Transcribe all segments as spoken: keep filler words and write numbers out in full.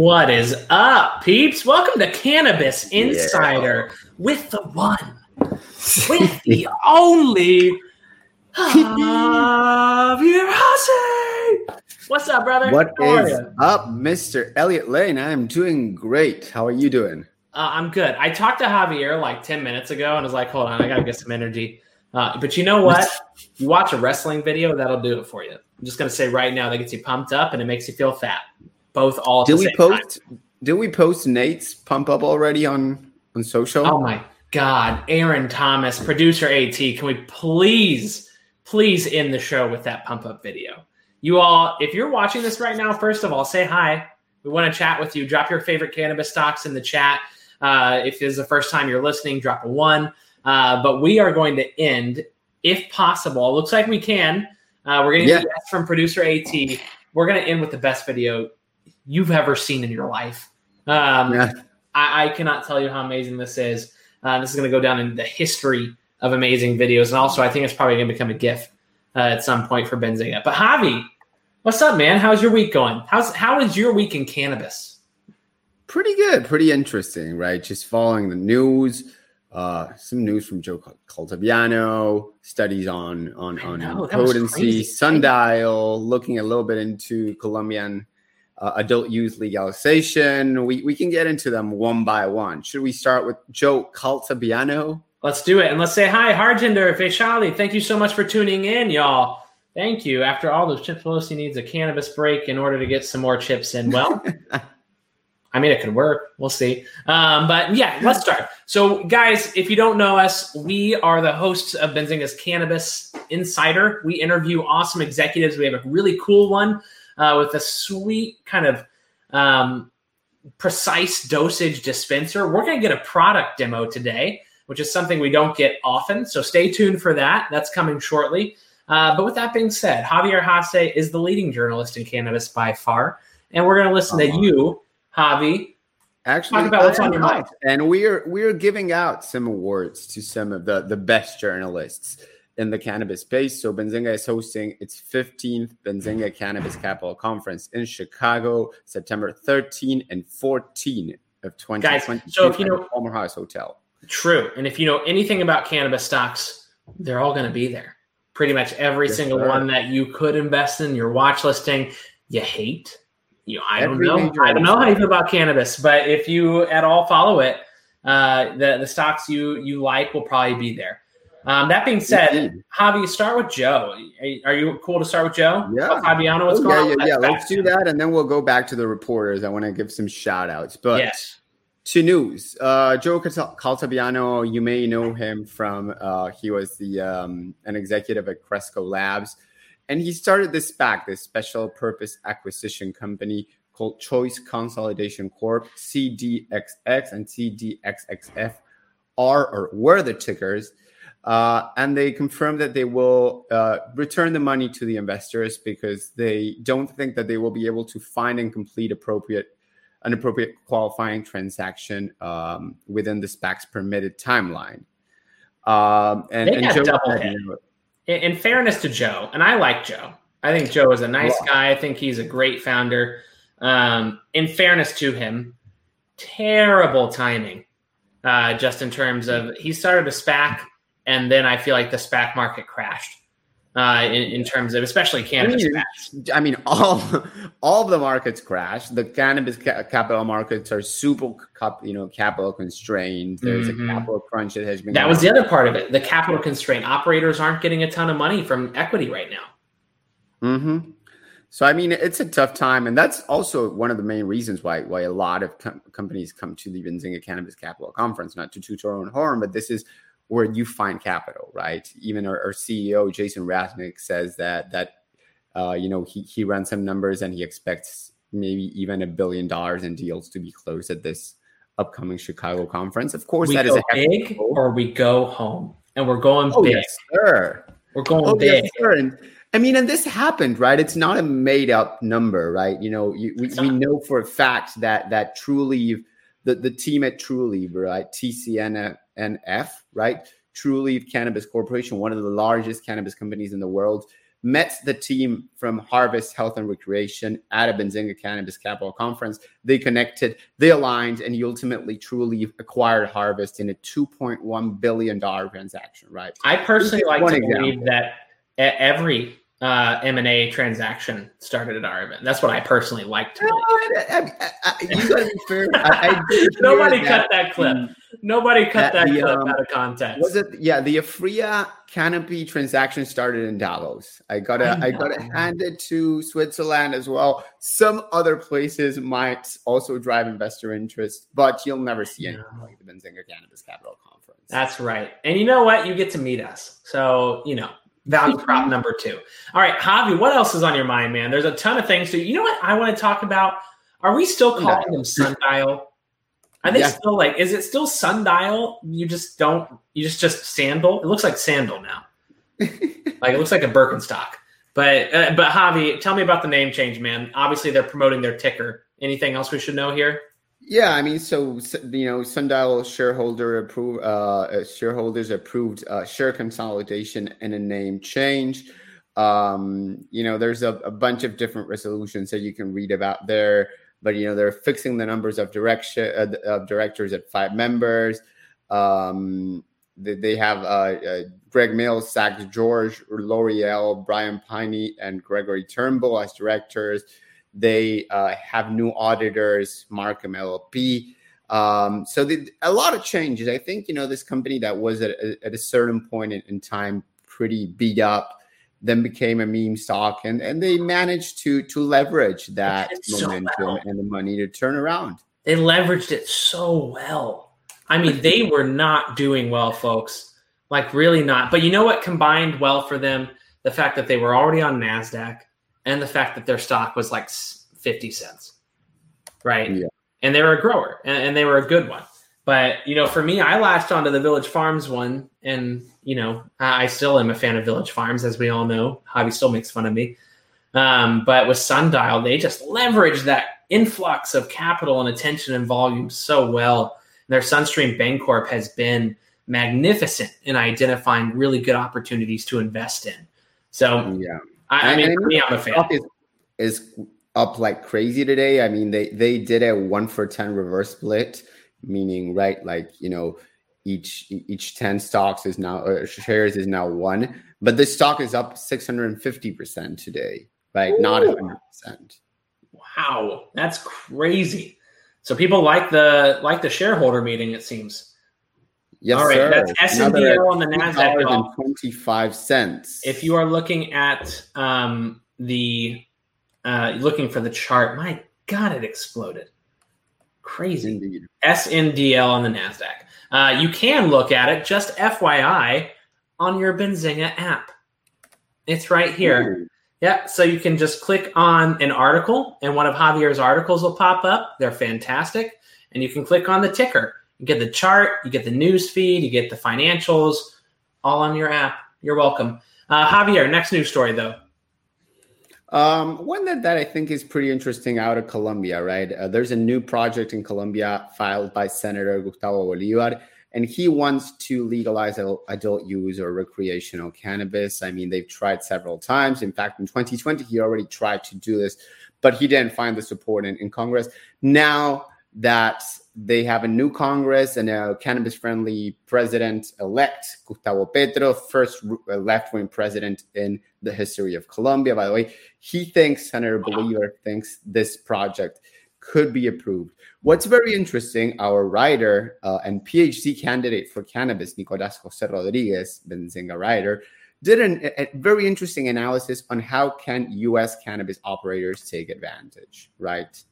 What is up, peeps? Welcome to Cannabis Insider yeah. with the one, with the only Javier Hasse. What's up, brother? What How is up, Mister Elliot Lane? I am doing great. How are you doing? Uh, I'm good. I talked to Javier like ten minutes ago and was like, hold on, I got to get some energy. Uh, but you know what? You watch a wrestling video, that'll do it for you. I'm just going to say right now, that gets you pumped up and it makes you feel fat. Both all at did the we same post time. Did we post Nate's pump up already on, on social? Oh my God. Aaron Thomas, producer AT, can we please, please end the show with that pump up video? You all, if you're watching this right now, first of all, say hi. We want to chat with you. Drop your favorite cannabis stocks in the chat. Uh, if this is the first time you're listening, drop a one. Uh, but we are going to end, if possible. Looks like we can. Uh, we're going to get Yeah. yes from producer AT. We're going to end with the best video you've ever seen in your life. Um, Yeah. I, I cannot tell you how amazing this is. Uh, this is going to go down in the history of amazing videos. And also, I think it's probably going to become a GIF uh, at some point for Benzinga. But Javi, what's up, man? How's your week going? How's How is your week in cannabis? Pretty good. Pretty interesting, right? Just following the news. Uh, some news from Joe Caltabiano, studies on on, on know, that was potency, crazy. sundial, looking a little bit into Colombian uh, adult use legalization. We we can get into them one by one. Should we start with Joe Caltabiano? Let's do it. And let's say hi, Harjinder Vaishali. Thank you so much for tuning in, y'all. Thank you. After all those, Chip Pelosi needs a cannabis break in order to get some more chips in. Well, I mean, it could work. We'll see. Um, but yeah, let's start. So guys, if you don't know us, we are the hosts of Benzinga's Cannabis Insider. We interview awesome executives. We have a really cool one uh, with a sweet kind of um, precise dosage dispenser. We're going to get a product demo today, which is something we don't get often. So stay tuned for that. That's coming shortly. Uh, but with that being said, Javier Hasse is the leading journalist in cannabis by far. And we're going to listen Uh-huh. to you, Javi. Actually, Talk about what's on your uh, mind. And we're we're giving out some awards to some of the, the best journalists in the cannabis space. So Benzinga is hosting its fifteenth Benzinga Cannabis Capital Conference in Chicago, September thirteenth and fourteenth of twenty twenty-two. Guys, so if you at know- the Palmer House Hotel. True. And if you know anything about cannabis stocks, they're all going to be there. Pretty much every Yes, single sir. one that you could invest in, your watch listing, you hate. You, I don't Every know. major I don't know how you asset. feel about cannabis, but if you at all follow it, uh, the the stocks you you like will probably be there. Um, that being said, Indeed. Javi, start with Joe. Are, are you cool to start with Joe? Yeah. Fabiano, what's Oh, going yeah, on? yeah, yeah. That's Let's do fast. that, and then we'll go back to the reporters. I want to give some shout outs. But Yes. to news, uh, Joe Cal- Caltabiano, you may know him from, uh, he was the um, an executive at Cresco Labs, and he started this SPAC, this special purpose acquisition company called Choice Consolidation Corp, C D X X and C D X X F are or were the tickers. Uh, and they confirmed that they will uh, return the money to the investors because they don't think that they will be able to find and complete appropriate an appropriate qualifying transaction um, within the SPAC's permitted timeline. Um, and, They and got Joe double said, hit. you know, In, in fairness to Joe, and I like Joe. I think Joe is a nice Yeah. guy. I think he's a great founder. Um, in fairness to him, terrible timing, uh, just in terms of he started a SPAC, and then I feel like the SPAC market crashed uh, in, in terms of especially cannabis I mean, SPACs. I mean, all all of the markets crashed. The cannabis ca- capital markets are super, cap, you know, capital constrained. There's Mhm. a capital crunch that has been. That going was the on. other part of it. The capital constraint. Operators aren't getting a ton of money from equity right now. Mm-hmm. So, I mean, it's a tough time. And that's also one of the main reasons why why a lot of com- companies come to the Benzinga Cannabis Capital Conference, not to toot our own horn, but this is where you find capital, right? Even our, our C E O, Jason Rasnick, says that, that uh, you know, he, he runs some numbers and he expects maybe even a billion dollars in deals to be closed at this upcoming Chicago conference. Of course, We that is go a hefty big goal. or we go home, and we're going Oh, big. yes, sir. We're going Oh, big. yes, sir. And I mean, and this happened, right? It's not a made up number, right? You know, you, we, we know for a fact that that Trulieve, the, the team at Trulieve, right? T C N F, right? Trulieve Cannabis Corporation, one of the largest cannabis companies in the world, met the team from Harvest Health and Recreation at a Benzinga Cannabis Capital Conference. They connected, they aligned, and he ultimately Trulieve acquired Harvest in a two point one billion dollars transaction, right? I personally like to example. believe that every uh, M and A transaction started at our event. That's what I personally like to believe. I, I, I, you gotta be fair. I, I Nobody that cut that clip. Nobody cut that, that the, clip um, out of context. Was it? Yeah, the Afria Canopy transaction started in Davos. I gotta, I, I gotta hand it to Switzerland as well. Some other places might also drive investor interest, but you'll never see anything like the Benzinga Cannabis Capital Conference. That's right. And you know what? You get to meet us. So, you know, value prop number two. All right, Javi, what else is on your mind, man? There's a ton of things. So, you know what I want to talk about? Are we still calling them sundial? Are they yeah. still like, is it still sundial? You just don't, you just, just sandal? It looks like sandal now. Like, it looks like a Birkenstock. But, uh, but Javi, tell me about the name change, man. Obviously, they're promoting their ticker. Anything else we should know here? Yeah, I mean, so, you know, Sundial shareholder approve, uh, shareholders approved uh, share consolidation and a name change. Um, you know, there's a, a bunch of different resolutions that you can read about there, but, you know, they're fixing the numbers of direction uh, of directors at five members. Um, they, they have uh, uh, Greg Mills, Zach George, L'Oreal, Brian Piney, and Gregory Turnbull as directors. They uh, have new auditors, Markham L L P. Um, so the, a lot of changes. I think, you know, this company that was at, at a certain point in, in time pretty beat up, then became a meme stock, and, and they managed to to leverage that momentum so well. and the money to turn around. They leveraged it so well. I mean, they were not doing well, folks. Like, really not. But you know what combined well for them? The fact that they were already on NASDAQ, and the fact that their stock was like fifty cents, right? Yeah. And they were a grower, and, and they were a good one. But, you know, for me, I latched onto the Village Farms one, and, you know, I still am a fan of Village Farms, as we all know. Javi still makes fun of me. Um, but with Sundial, they just leveraged that influx of capital and attention and volume so well. Their Sunstream Bancorp has been magnificent in identifying really good opportunities to invest in. So, yeah. I, I mean, for me, I'm a fan. Is, is up like crazy today. I mean, they they did a one for ten reverse split, meaning, right, like, you know, each each ten stocks is now or shares is now one, but the stock is up six hundred fifty percent today, right? Ooh. Not one hundred percent. Wow, that's crazy. So people like the like the shareholder meeting, it seems. Yes, all right, sir. that's S N D L on the NASDAQ. And twenty-five cents. If you are looking at um, the, uh, looking for the chart, my God, it exploded. Crazy. Indeed. S N D L on the NASDAQ. Uh, you can look at it, just F Y I, on your Benzinga app. It's right here. Ooh. Yeah, so you can just click on an article, and one of Javier's articles will pop up. They're fantastic. And you can click on the ticker. You get the chart, you get the news feed, you get the financials, all on your app. You're welcome. Uh, Javier, next news story, though. Um, one that, that I think is pretty interesting out of Colombia, right? Uh, there's a new project in Colombia filed by Senator Gustavo Bolívar, and he wants to legalize adult use or recreational cannabis. I mean, they've tried several times. In fact, in twenty twenty, he already tried to do this, but he didn't find the support in, in Congress. Now that they have a new Congress and a cannabis-friendly president-elect, Gustavo Petro, first left-wing president in the history of Colombia, by the way. He thinks, Senator Bolívar thinks this project could be approved. What's very interesting, our writer uh, and PhD candidate for cannabis, Nicolás José Rodríguez, Benzinga writer, did an, a very interesting analysis on how can U S cannabis operators take advantage, right?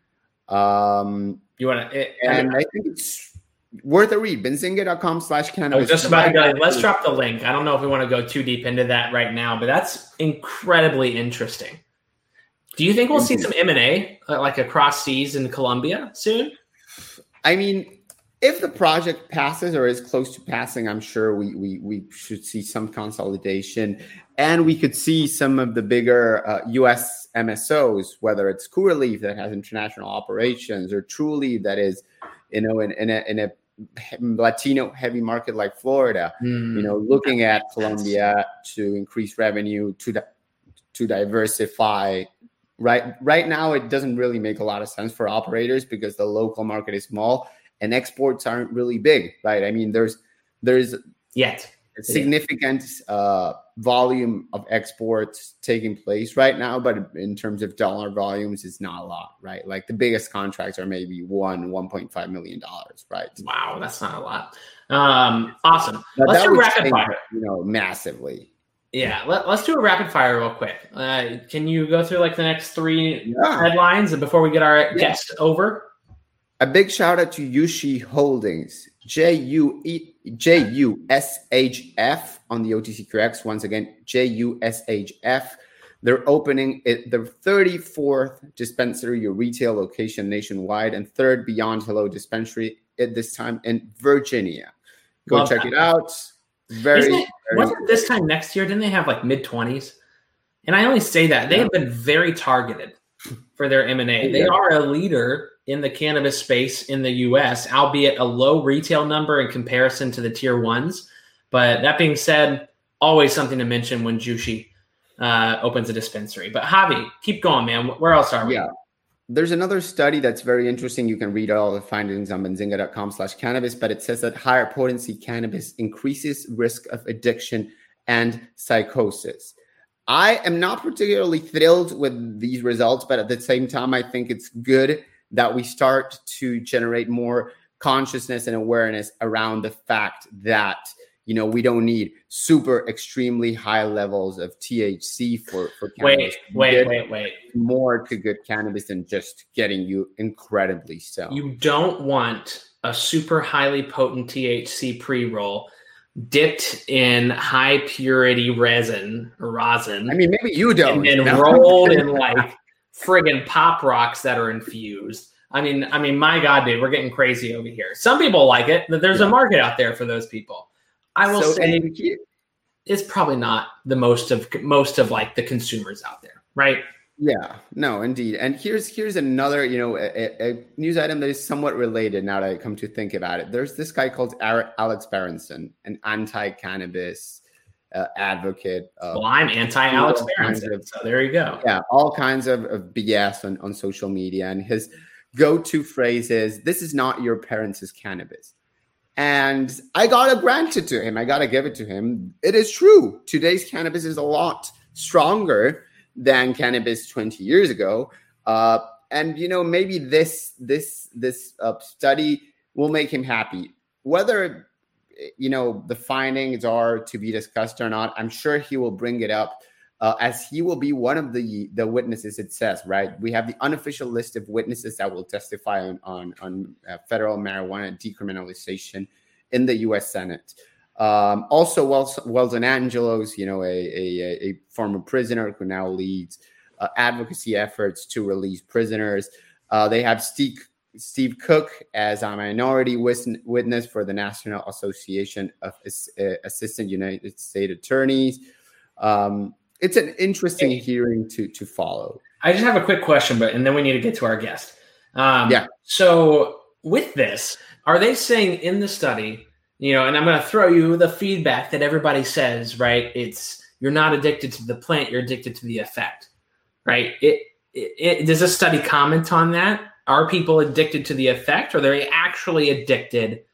Um, you want to, and I think it's worth a read. Benzinga.com slash cannabis. I was just about to go. Let's drop the link. I don't know if we want to go too deep into that right now, but that's incredibly interesting. Do you think we'll see some M and A uh, like across seas in Colombia soon? I mean, if the project passes or is close to passing, I'm sure we we we should see some consolidation, and we could see some of the bigger uh, U S M S Os, whether it's Curaleaf that has international operations or Trulieve that is, you know, in, in a in a Latino heavy market like Florida, mm. you know, looking at Colombia to increase revenue to the to diversify. Right, right now, it doesn't really make a lot of sense for operators because the local market is small and exports aren't really big, right? I mean, there's there's yet a significant uh, volume of exports taking place right now, but in terms of dollar volumes, it's not a lot, right? Like the biggest contracts are maybe one, one point five million dollars, right? Wow, that's not a lot. Um, awesome. But Let's do rapid change, fire. You know, massively. Yeah, let, let's do a rapid fire real quick. Uh, can you go through like the next three yeah. headlines before we get our yeah. guest over? A big shout out to Jushi Holdings, J U E J U S H F on the O T C Q X. Once again, J U S H F. They're opening it, their thirty-fourth dispensary or retail location nationwide and third Beyond Hello dispensary at this time in Virginia. Go Love check that. it out. Very, it, very wasn't this time next year? Didn't they have like mid twenties? And I only say that they yeah. have been very targeted for their M and A. Yeah. They are a leader in the cannabis space in the U S, albeit a low retail number in comparison to the tier ones. But that being said, always something to mention when Jushi uh, opens a dispensary. But Javi, keep going, man. Where else are we? Yeah. There's another study that's very interesting. You can read all the findings on benzinga.com slash cannabis, but it says that higher potency cannabis increases risk of addiction and psychosis. I am not particularly thrilled with these results, but at the same time, I think it's good that we start to generate more consciousness and awareness around the fact that, you know, we don't need super extremely high levels of T H C for, for cannabis. Wait, wait, wait, wait. More to good cannabis than just getting you incredibly stoned. You don't want a super highly potent T H C pre-roll dipped in high purity resin, rosin. I mean, maybe you don't. And then rolled in like friggin' pop rocks that are infused. I mean, I mean, my God, dude, we're getting crazy over here. Some people like it. There's a market out there for those people. I will so, say it's probably not the most of most of like the consumers out there, right? Yeah, no, indeed. And here's here's another, you know, a, a news item that is somewhat related now that I come to think about it. There's this guy called Alex Berenson, an anti-cannabis uh, advocate. Of, well, I'm anti-Alex Berenson, of, so there you go. Yeah, all kinds of, of B S on, on social media. And his go-to phrase is, "This is not your parents' cannabis." And I got to grant it to him. I got to give it to him. It is true. Today's cannabis is a lot stronger than cannabis twenty years ago. Uh, and, you know, maybe this this this uh, study will make him happy. Whether, you know, the findings are to be discussed or not, I'm sure he will bring it up uh, as he will be one of the, the witnesses, it says, right? We have the unofficial list of witnesses that will testify on, on, on uh, federal marijuana decriminalization in the U S Senate. Um, also, Weldon Angelos, you know, a, a, a former prisoner who now leads uh, advocacy efforts to release prisoners. Uh, they have Steve, Steve Cook as a minority witness for the National Association of Assistant United States Attorneys. Um, it's an interesting hearing to to follow. I just have a quick question, but and then we need to get to our guest. Um, yeah. So with this, are they saying in the study, you know, and I'm going to throw you the feedback that everybody says, right? It's you're not addicted to the plant, you're addicted to the effect, right? It, it, it does a study comment on that? Are people addicted to the effect, or are they actually addicted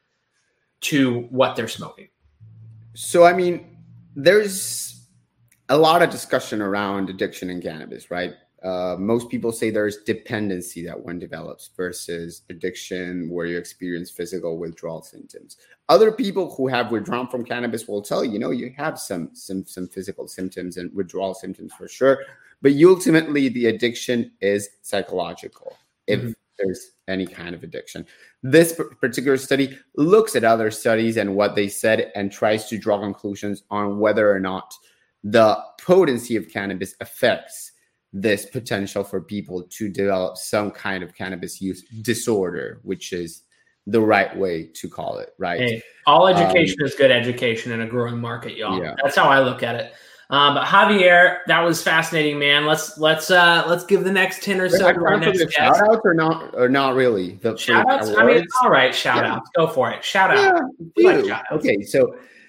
to what they're smoking? So, I mean, there's a lot of discussion around addiction in cannabis, right? Uh, most people say there's dependency that one develops versus addiction where you experience physical withdrawal symptoms. Other people who have withdrawn from cannabis will tell you, you know, you have some some some physical symptoms and withdrawal symptoms for sure, but ultimately the addiction is psychological. If mm-hmm. there's any kind of addiction. This particular study looks at other studies and what they said and tries to draw conclusions on whether or not the potency of cannabis affects this potential for people to develop some kind of cannabis use disorder, which is the right way to call it, right? Hey, all education um, is good education in a growing market, y'all. Yeah. That's how I look at it. Um, but Javier, that was fascinating, man. Let's let's uh, let's give the next ten or so to our next guest. Shout outs or not or not really? The shout outs. I mean, all right, shout yeah. outs. Go for it. Shout yeah, out. Like shout outs. Okay, so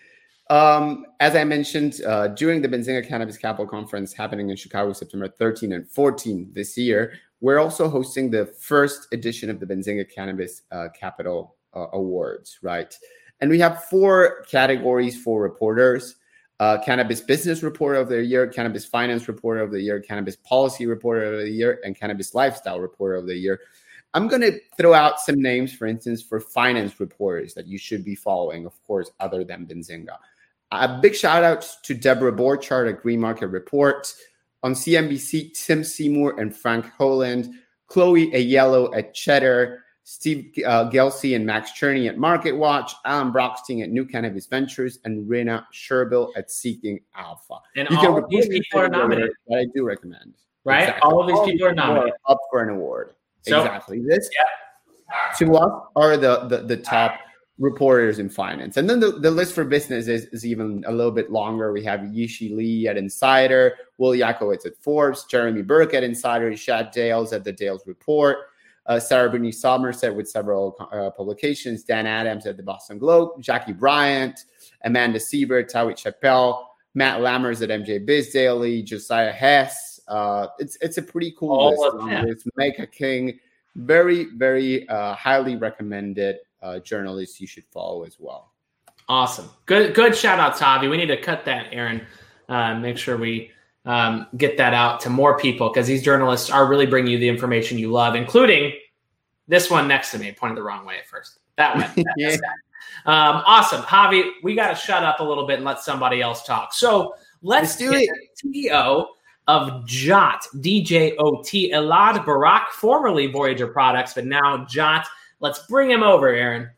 Um, as I mentioned, uh, during the Benzinga Cannabis Capital Conference happening in Chicago, September thirteenth and fourteenth this year, we're also hosting the first edition of the Benzinga Cannabis uh, Capital uh, Awards, right? And we have four categories for reporters: uh, Cannabis Business Reporter of the Year, Cannabis Finance Reporter of the Year, Cannabis Policy Reporter of the Year, and Cannabis Lifestyle Reporter of the Year. I'm going to throw out some names, for instance, for finance reporters that you should be following, of course, other than Benzinga. A big shout out to Deborah Borchardt at Green Market Report. On C N B C, Tim Seymour and Frank Holland, Chloe Aiello at Cheddar, Steve uh, Gelsey and Max Cherney at Market Watch, Alan Brockstein at New Cannabis Ventures, and Rena Sherbill at Seeking Alpha. And you all can of these people are nominated. That I do recommend. Right? Exactly. All of these all people are nominated. Are up for an award. So, exactly. This, yeah. to us, are the, the, the top reporters in finance. And then the, the list for business is, is even a little bit longer. We have Yishi Lee at Insider, Will Yakowitz at Forbes, Jeremy Burke at Insider, Shad Dales at the Dales Report, uh, Sarah Brittany Somerset with several uh, publications, Dan Adams at the Boston Globe, Jackie Bryant, Amanda Siebert, Tawit Chappelle, Matt Lammers at M J Biz Daily, Josiah Hess. Uh, it's it's a pretty cool All list. It's Micah King, very, very uh, highly recommended Uh, journalists you should follow as well. Awesome. Good good shout out, Tavi. We need to cut that, Aaron. Uh, make sure we um, get that out to more people because these journalists are really bringing you the information you love, including this one next to me. Pointed the wrong way at first. That one. yeah. um, awesome. Javi, we got to shut up a little bit and let somebody else talk. So let's, let's do it. C E O of Jot, D J O T, Elad Barak, formerly Voyager Products, but now Jot. Let's bring him over, Aaron.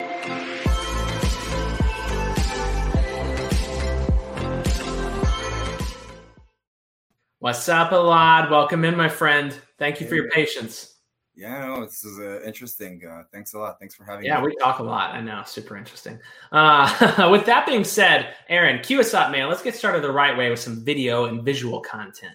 What's up, Elad? Welcome in, my friend. Thank you for your patience. Yeah, no, this is uh, interesting. Uh, thanks a lot. Thanks for having yeah, me. Yeah, we talk a lot. I know. Super interesting. Uh, with that being said, Aaron, cue us up, man. Let's get started the right way with some video and visual content.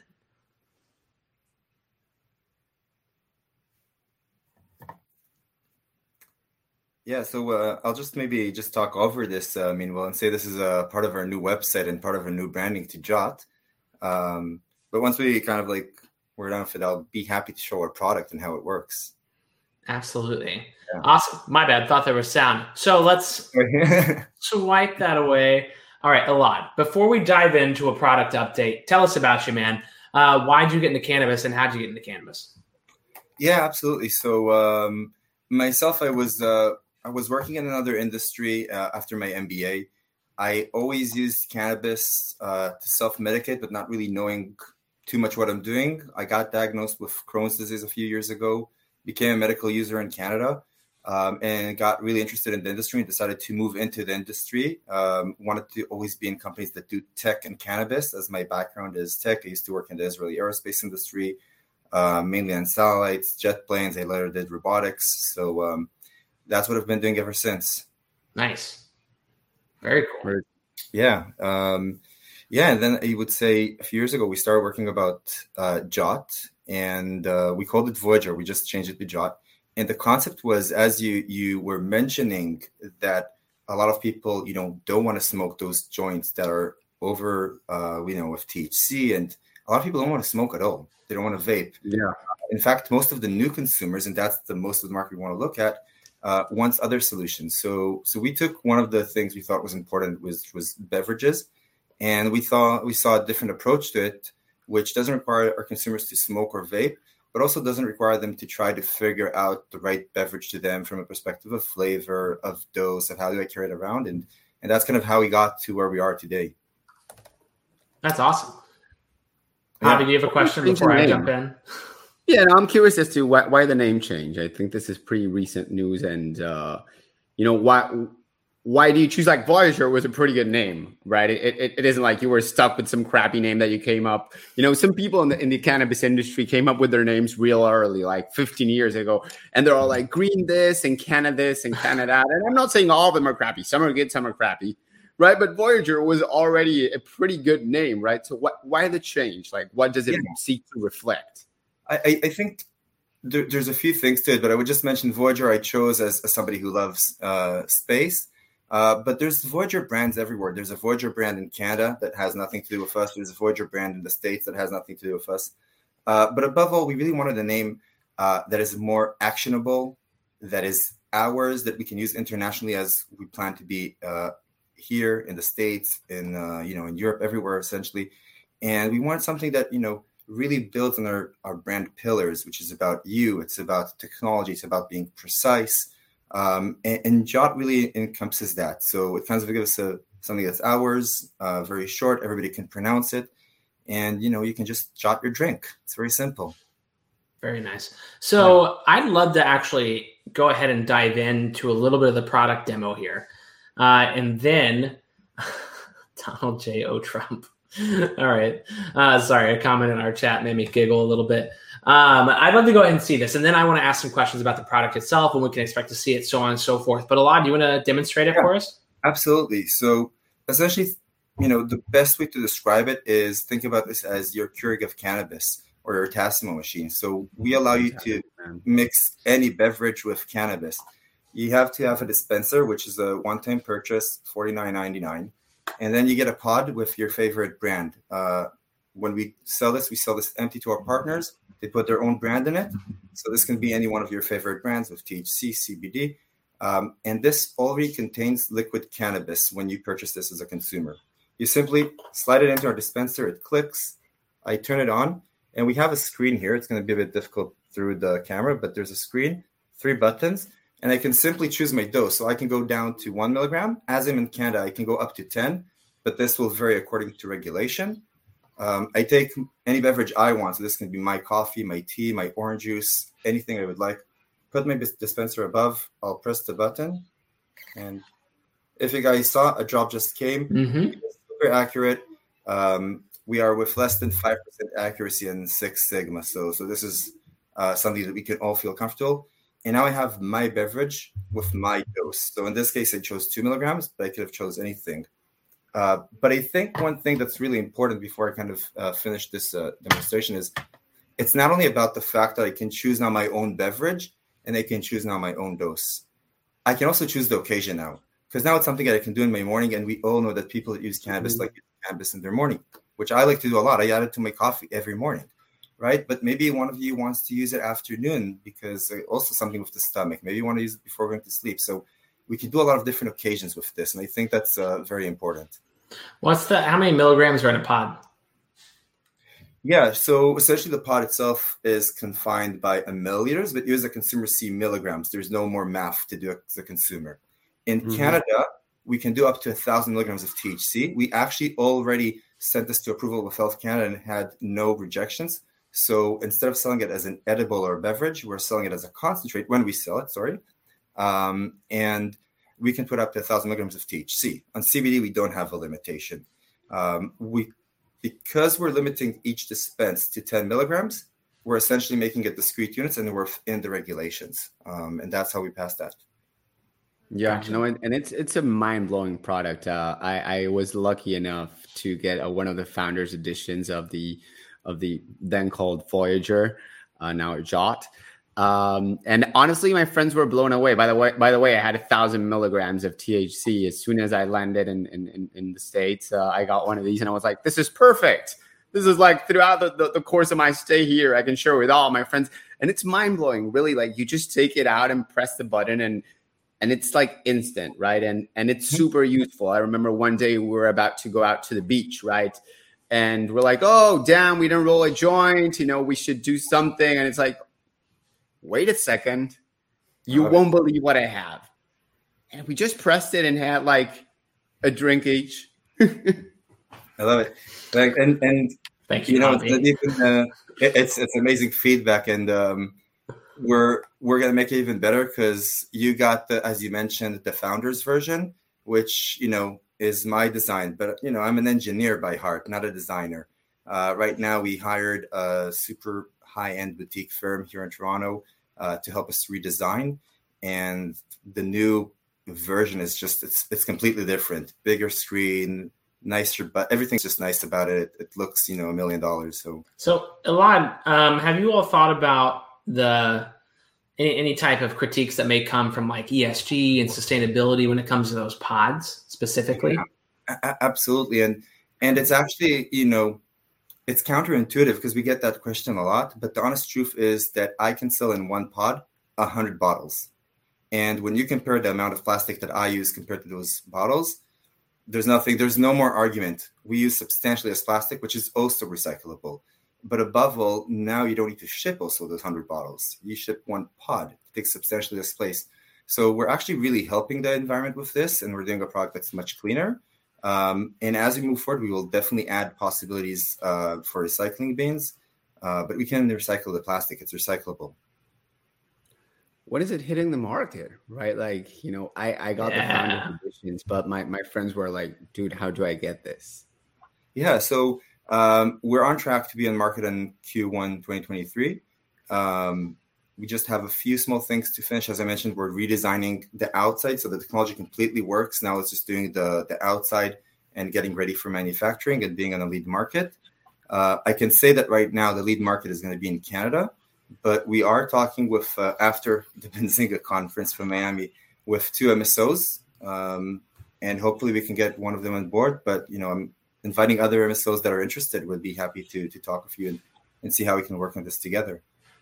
Yeah, so uh, I'll just maybe just talk over this, uh, meanwhile, and say this is a part of our new website and part of our new branding to Jot. Um, but once we kind of like we're done with it, I'll be happy to show our product and how it works. Absolutely. Yeah. Awesome. My bad. Thought there was sound. So let's swipe that away. All right, Elad, before we dive into a product update, tell us about you, man. Uh, why'd you get into cannabis and how'd you get into cannabis? Yeah, absolutely. So um, myself, I was... Uh, I was working in another industry uh, after my M B A. I always used cannabis uh, to self-medicate, but not really knowing too much what I'm doing. I got diagnosed with Crohn's disease a few years ago, became a medical user in Canada, um, and got really interested in the industry and decided to move into the industry. Um, wanted to always be in companies that do tech and cannabis, as my background is tech. I used to work in the Israeli aerospace industry, uh, mainly on satellites, jet planes. I later did robotics. So um, that's what I've been doing ever since. Nice. Very cool. Yeah. Um, yeah. And then I would say a few years ago, we started working about uh, Jot, and uh, we called it Voyager. We just changed it to Jot. And the concept was, as you you were mentioning, that a lot of people, you know, don't want to smoke those joints that are over, uh, you know, with T H C. And a lot of people don't want to smoke at all. They don't want to vape. Yeah. In fact, most of the new consumers, and that's the most of the market we want to look at, Uh, wants other solutions. So, so we took one of the things we thought was important was was beverages, and we thought we saw a different approach to it, which doesn't require our consumers to smoke or vape, but also doesn't require them to try to figure out the right beverage to them from a perspective of flavor, of dose, of how do I carry it around, and and that's kind of how we got to where we are today. That's awesome. Yeah. Javi, do you have a question before I jump in? Yeah, no, I'm curious as to why, why the name change. I think this is pretty recent news, and uh, you know why why do you choose like Voyager? Was a pretty good name, right? It, it it isn't like you were stuck with some crappy name that you came up. You know, some people in the in the cannabis industry came up with their names real early, like fifteen years ago, and they're all like Green this and Canada this and Canada. And I'm not saying all of them are crappy. Some are good, some are crappy, right? But Voyager was already a pretty good name, right? So what? Why the change? Like, what does it yeah. seek to reflect? I, I think there, there's a few things to it, but I would just mention Voyager I chose as, as somebody who loves uh, space. Uh, but there's Voyager brands everywhere. There's a Voyager brand in Canada that has nothing to do with us. There's a Voyager brand in the States that has nothing to do with us. Uh, but above all, we really wanted a name uh, that is more actionable, that is ours, that we can use internationally as we plan to be uh, here in the States, in uh, you know, in Europe, everywhere essentially. And we want something that, you know, really builds on our, our brand pillars, which is about you. It's about technology. It's about being precise. Um, and, and Jot really encompasses that. So it kind of gives us a, something that's ours, uh, very short. Everybody can pronounce it. And, you know, you can just jot your drink. It's very simple. Very nice. So yeah. I'd love to actually go ahead and dive into a little bit of the product demo here. Uh, and then Donald J. O. Trump. All right. Uh, sorry, a comment in our chat made me giggle a little bit. Um, I'd love to go ahead and see this. And then I want to ask some questions about the product itself, when we can expect to see it, so on and so forth. But Elad, do you want to demonstrate it yeah, for us? Absolutely. So essentially, you know, the best way to describe it is think about this as your Keurig of cannabis or your Tassimo machine. So we allow you to mix any beverage with cannabis. You have to have a dispenser, which is a one-time purchase, forty-nine ninety-nine. And then you get a pod with your favorite brand. Uh, when we sell this, we sell this empty to our partners. They put their own brand in it. So this can be any one of your favorite brands with T H C, C B D. Um, and this already contains liquid cannabis when you purchase this as a consumer. You simply slide it into our dispenser. It clicks. I turn it on. And we have a screen here. It's going to be a bit difficult through the camera, but there's a screen, three buttons. And I can simply choose my dose. So I can go down to one milligram. As I'm in Canada, I can go up to ten. But this will vary according to regulation. Um, I take any beverage I want. So this can be my coffee, my tea, my orange juice, anything I would like. Put my dispenser above. I'll press the button. And if you guys saw, a drop just came. Mm-hmm. It's super accurate. Um, we are with less than five percent accuracy in Six Sigma. So, so this is uh, something that we can all feel comfortable. And now I have my beverage with my dose. So in this case, I chose two milligrams, but I could have chose anything. Uh, but I think one thing that's really important before I kind of uh, finish this uh, demonstration is it's not only about the fact that I can choose now my own beverage and I can choose now my own dose. I can also choose the occasion now, because now it's something that I can do in my morning. And we all know that people that use cannabis mm-hmm. like cannabis in their morning, which I like to do a lot. I add it to my coffee every morning, right? But maybe one of you wants to use it afternoon because also something with the stomach. Maybe you want to use it before going to sleep. So we can do a lot of different occasions with this. And I think that's uh, very important. What's the, how many milligrams are in a pod? Yeah, so essentially the pod itself is confined by a milliliters, but you as a consumer see milligrams. There's no more math to do as a consumer. In mm-hmm. Canada, we can do up to one thousand milligrams of T H C. We actually already sent this to approval with Health Canada and had no rejections. So instead of selling it as an edible or a beverage, we're selling it as a concentrate when we sell it, sorry. Um, and we can put up to one thousand milligrams of T H C. On C B D, we don't have a limitation. Um, we Because we're limiting each dispense to ten milligrams, we're essentially making it discrete units and we're in the regulations. Um, and that's how we pass that. Yeah, gotcha. No, and, and it's it's a mind-blowing product. Uh, I, I was lucky enough to get a, one of the founders editions of the of the then called Voyager, uh, now Jot. Um, and honestly, my friends were blown away. By the way, by the way, I had a thousand milligrams of T H C as soon as I landed in in, in, in the States. Uh, I got one of these, and I was like, "This is perfect. This is like throughout the, the, the course of my stay here, I can share with all my friends." And it's mind blowing, really. Like you just take it out and press the button, and and it's like instant, right? And and it's super useful. I remember one day we were about to go out to the beach, right? And we're like, "Oh, damn, we didn't roll a joint. You know, we should do something." And it's like, wait a second, you won't believe what I have. And we just pressed it and had like a drink each. I love it. Like, and and thank you. You know, it's, uh, it's it's amazing feedback, and um, we're we're gonna make it even better because you got the, as you mentioned, the founders version, which you know is my design. But you know, I'm an engineer by heart, not a designer. Uh, right now, we hired a super high-end boutique firm here in Toronto uh, to help us redesign, and the new version is just it's it's completely different, bigger screen, nicer, but everything's just nice about it. It, it looks, you know, a million dollars. So, so Elad, um, have you all thought about the any, any type of critiques that may come from like E S G and sustainability when it comes to those pods specifically? Yeah, a- absolutely. And, and it's actually, you know, it's counterintuitive because we get that question a lot, but the honest truth is that I can sell in one pod a hundred bottles. And when you compare the amount of plastic that I use compared to those bottles, there's nothing, there's no more argument. We use substantially less plastic, which is also recyclable. But above all, now you don't need to ship also those hundred bottles. You ship one pod. It takes substantially less space. So we're actually really helping the environment with this, and we're doing a product that's much cleaner. Um, and as we move forward, we will definitely add possibilities uh, for recycling bins, uh, but we can recycle the plastic. It's recyclable. What is it hitting the market, right? Like, you know, I, I got yeah. the founder positions, but my, my friends were like, dude, how do I get this? Yeah, so um, we're on track to be on market in Q one twenty twenty-three. Um, we just have a few small things to finish. As I mentioned, we're redesigning the outside so the technology completely works. Now it's just doing the, the outside and getting ready for manufacturing and being on a lead market. Uh, I can say that right now the lead market is going to be in Canada, but we are talking with, uh, after the Benzinga conference from Miami, with two M S Os, um, and hopefully we can get one of them on board. But, you know, I'm inviting other M S Os that are interested. Would be happy to to talk with you and, and see how we can work on this together.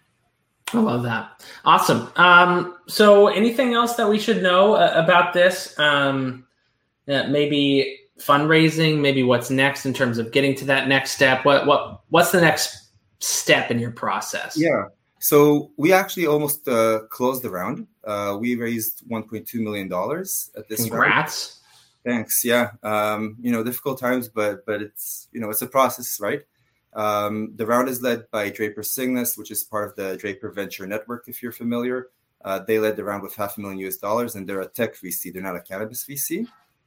I love that. Awesome. Um, so anything else that we should know uh, about this? Um, uh, maybe fundraising, maybe what's next in terms of getting to that next step? What what What's the next step in your process? Yeah. So we actually almost uh, closed the round. Uh, we raised one point two million dollars at this Congrats. round. Thanks. Yeah. Um, you know, difficult times, but but it's, you know, it's a process, right? Um, the round is led by Draper Cygnus, which is part of the Draper Venture Network, if you're familiar. Uh, they led the round with half a million U S dollars, and they're a tech V C. They're not a cannabis V C.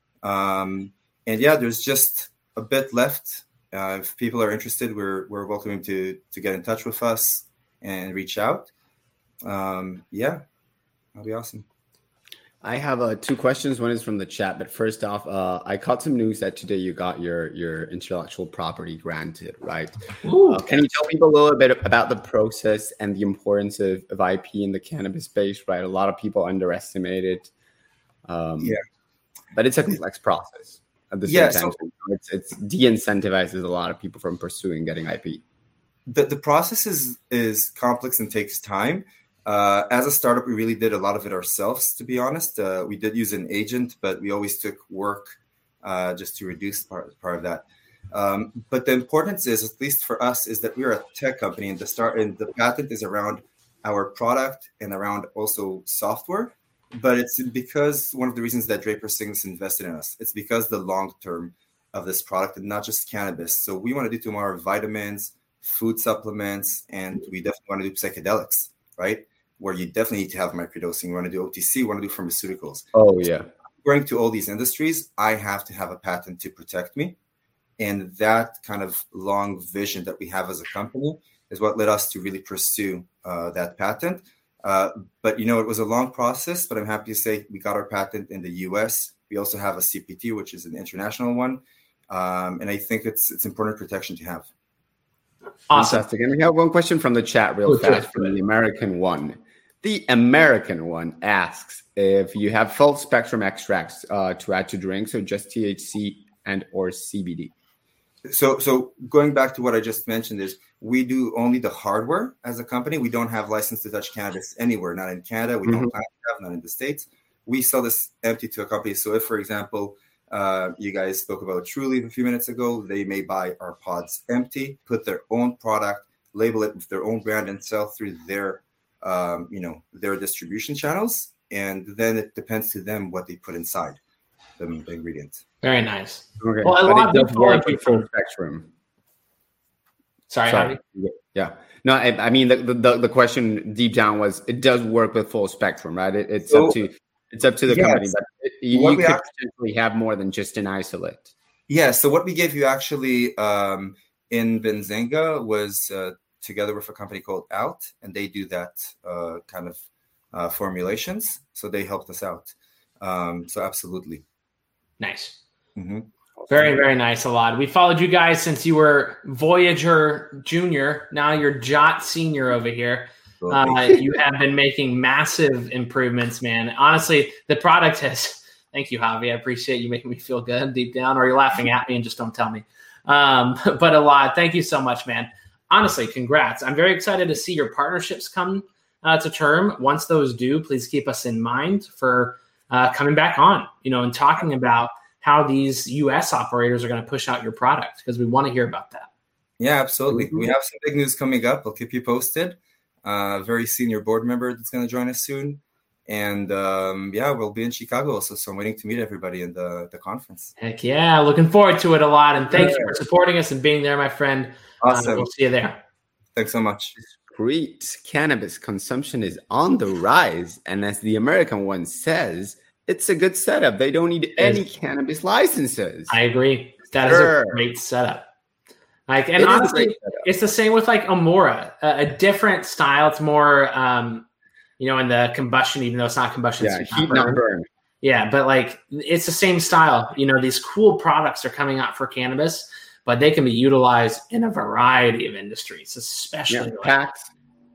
Um, and yeah, there's just a bit left. Uh, if people are interested, we're we're welcoming to to get in touch with us and reach out. Um, yeah, that'll be awesome. I have uh, two questions. One is from the chat, but first off, uh, I caught some news that today you got your your intellectual property granted, right? Uh, can you tell people a little bit about the process and the importance of, of I P in the cannabis space, right? A lot of people underestimate it. Um, yeah. But it's a complex process. At the same yeah, time, so- it's, it's de-incentivizes a lot of people from pursuing getting I P. The, the process is, is complex and takes time. Uh, as a startup, we really did a lot of it ourselves, to be honest. Uh, we did use an agent, but we always took work uh, just to reduce part, part of that. Um, but the importance is, at least for us, is that we're a tech company, and the start and the patent is around our product and around also software. But it's because one of the reasons that Draper Cygnus invested in us, it's because the long term of this product and not just cannabis. So we want to do tomorrow vitamins, food supplements, and we definitely want to do psychedelics, right? Where you definitely need to have microdosing. We want to do O T C, we want to do pharmaceuticals. Oh, yeah. Going to all these industries, I have to have a patent to protect me. And that kind of long vision that we have as a company is what led us to really pursue uh, that patent. Uh, but, you know, it was a long process, but I'm happy to say we got our patent in the U S. We also have a C P T, which is an international one. Um, and I think it's it's important protection to have. Awesome. Fantastic. And we have one question from the chat real oh, fast from the American one. The American one asks if you have full spectrum extracts uh, to add to drinks or just T H C and or C B D. So so going back to what I just mentioned is we do only the hardware as a company. We don't have license to touch cannabis anywhere, not in Canada. We mm-hmm. don't plan to have, not in the States. We sell this empty to a company. So if, for example, uh, you guys spoke about Trulieve a few minutes ago, they may buy our pods empty, put their own product, label it with their own brand, and sell through their, um, you know, their distribution channels. And then it depends to them what they put inside the, the ingredients. Very nice. Okay. Well, a but lot it of does people work with full spectrum. Sorry, Sorry. Yeah. No, I, I mean, the, the the question deep down was, it does work with full spectrum, right? It, it's so, up to it's up to the yes. company, but it, you, you could actually, potentially have more than just an isolate. Yeah. So what we gave you actually um, in Benzinga was uh, together with a company called Out, and they do that uh, kind of uh, formulations. So they helped us out. Um, so absolutely. Nice. Mm-hmm. Very, very nice, Elad. We followed you guys since you were Voyager Junior. Now you're Jot Senior over here. Absolutely. Uh, you have been making massive improvements, man. Honestly, the product has. Thank you, Javi. I appreciate you making me feel good deep down, or you're laughing at me and just don't tell me. Um, but a lot. Thank you so much, man. Honestly, congrats. I'm very excited to see your partnerships come uh, to term. Once those do, please keep us in mind for uh, coming back on, you know, and talking about how these U S operators are going to push out your product, because we want to hear about that. Yeah, absolutely. We have some big news coming up. I'll keep you posted. Uh, very senior board member that's going to join us soon. And um, yeah, we'll be in Chicago also. So I'm waiting to meet everybody in the, the conference. Heck yeah. Looking forward to it a lot. And thank yeah. you for supporting us and being there, my friend. Awesome. Uh, we'll see you there. Thanks so much. Great. Cannabis consumption is on the rise. And as the American one says, it's a good setup. They don't need any cannabis licenses. I agree. That sure. is a great setup. Like, and it honestly, it's the same with like Amora, a, a different style. It's more, um, you know, in the combustion, even though it's not combustion. Yeah, heat not burn. Yeah, but like it's the same style. You know, these cool products are coming out for cannabis, but they can be utilized in a variety of industries, especially yeah, like, packs.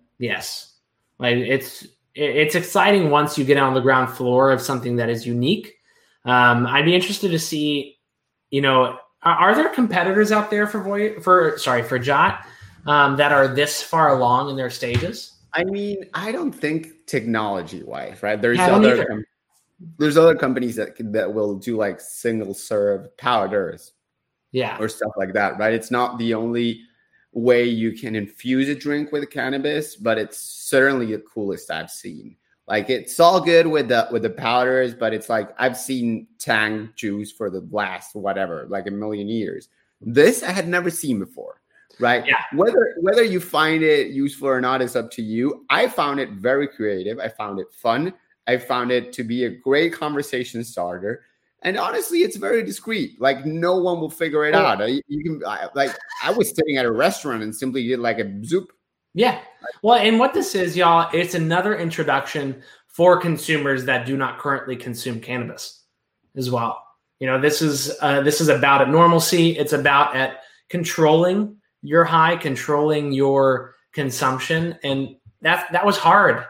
Yes, like it's it's exciting once you get on the ground floor of something that is unique. Um, I'd be interested to see, you know, are, are there competitors out there for Voy- for sorry for Jot um, that are this far along in their stages? I mean, I don't think technology-wise, right? There's other com- there's other companies that that will do like single serve powders, yeah, or stuff like that, right? It's not the only way you can infuse a drink with cannabis, but it's certainly the coolest I've seen. Like it's all good with the with the powders, but it's like I've seen Tang juice for the last whatever, like a million years. This I had never seen before. Right. Yeah. Whether whether you find it useful or not is up to you. I found it very creative. I found it fun. I found it to be a great conversation starter. And honestly, it's very discreet. Like no one will figure it oh. out. You, you can I, like I was sitting at a restaurant and simply did like a zoop. Yeah. Well, and what this is, y'all, it's another introduction for consumers that do not currently consume cannabis as well. You know, this is uh, this is about a normalcy. It's about at controlling your high, controlling your consumption. And that that was hard.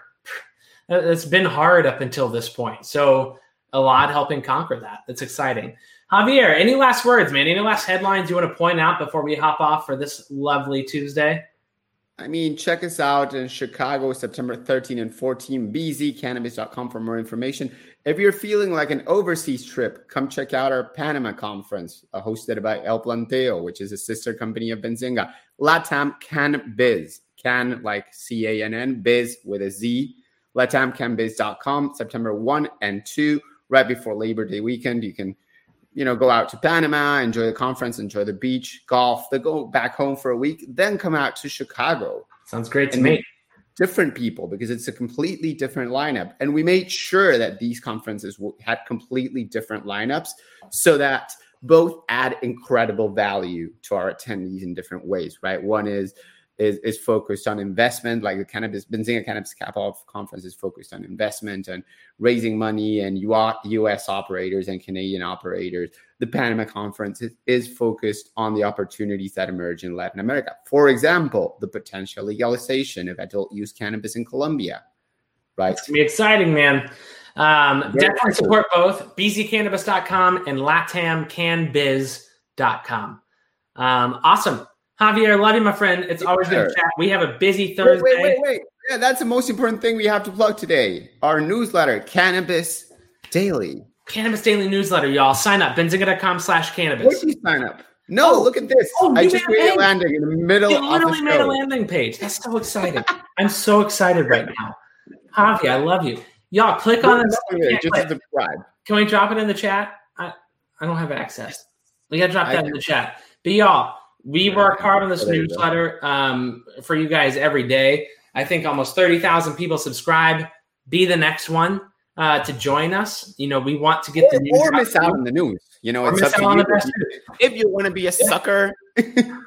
It's been hard up until this point. So a lot helping conquer that. That's exciting. Javier, any last words, man? Any last headlines you want to point out before we hop off for this lovely Tuesday? I mean, check us out in Chicago, September thirteenth and fourteenth, b z cannabis dot com for more information. If you're feeling like an overseas trip, come check out our Panama conference uh, hosted by El Planteo, which is a sister company of Benzinga. Latam Can Biz, can like C A N N, biz with a Z, latam can biz dot com, September first and second, right before Labor Day weekend. You can, you know, go out to Panama, enjoy the conference, enjoy the beach, golf, then go back home for a week, then come out to Chicago. Sounds great to me. Different people, because it's a completely different lineup. And we made sure that these conferences had completely different lineups so that both add incredible value to our attendees in different ways, right? One is is, is focused on investment, like the Cannabis, Benzinga Cannabis Capital Conference is focused on investment and raising money and U S operators and Canadian operators. The Panama Conference is, is focused on the opportunities that emerge in Latin America. For example, the potential legalization of adult use cannabis in Colombia, right? It's going to be exciting, man. Um, definitely cool. Support both b z cannabis dot com and latam can biz dot com. Um, awesome. Javier, love you, my friend. It's always good to chat. We have a busy Thursday. Wait, wait, wait, wait. Yeah, that's the most important thing we have to plug today. Our newsletter, Cannabis Daily. Cannabis Daily newsletter, y'all. Sign up. Benzinga dot com slash cannabis. Where do you sign up? No, oh, look at this. Oh, I just made a landing in the middle you of the show. You literally made a landing page. That's so exciting. I'm so excited right now. Javi, I love you. Y'all, click on it. Just subscribe. Can we drop it in the chat? I, I don't have access. We got to drop that in the chat. But y'all, we work hard on this oh, newsletter um, for you guys every day. I think almost thirty thousand people subscribe. Be the next one uh, to join us. You know, we want to get or, the news. Or miss out on the news. You know, or it's up to you. If you want to be a sucker. All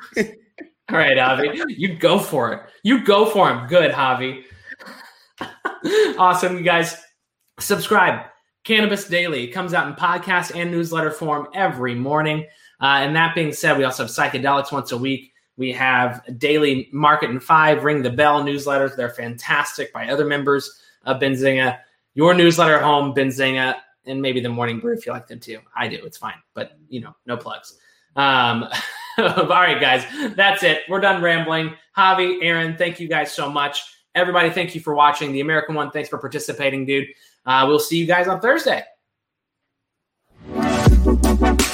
right, Javi. You go for it. You go for him. Good, Javi. Awesome, you guys. Subscribe. Cannabis Daily comes out in podcast and newsletter form every morning. Uh, and that being said, we also have psychedelics once a week. We have Daily Market in Five, Ring the Bell newsletters. They're fantastic by other members of Benzinga. Your newsletter at home, Benzinga, and maybe the Morning Brew if you like them too. I do. It's fine. But, you know, no plugs. Um, all right, guys. That's it. We're done rambling. Javi, Aaron, thank you guys so much. Everybody, thank you for watching. The American One, thanks for participating, dude. Uh, we'll see you guys on Thursday.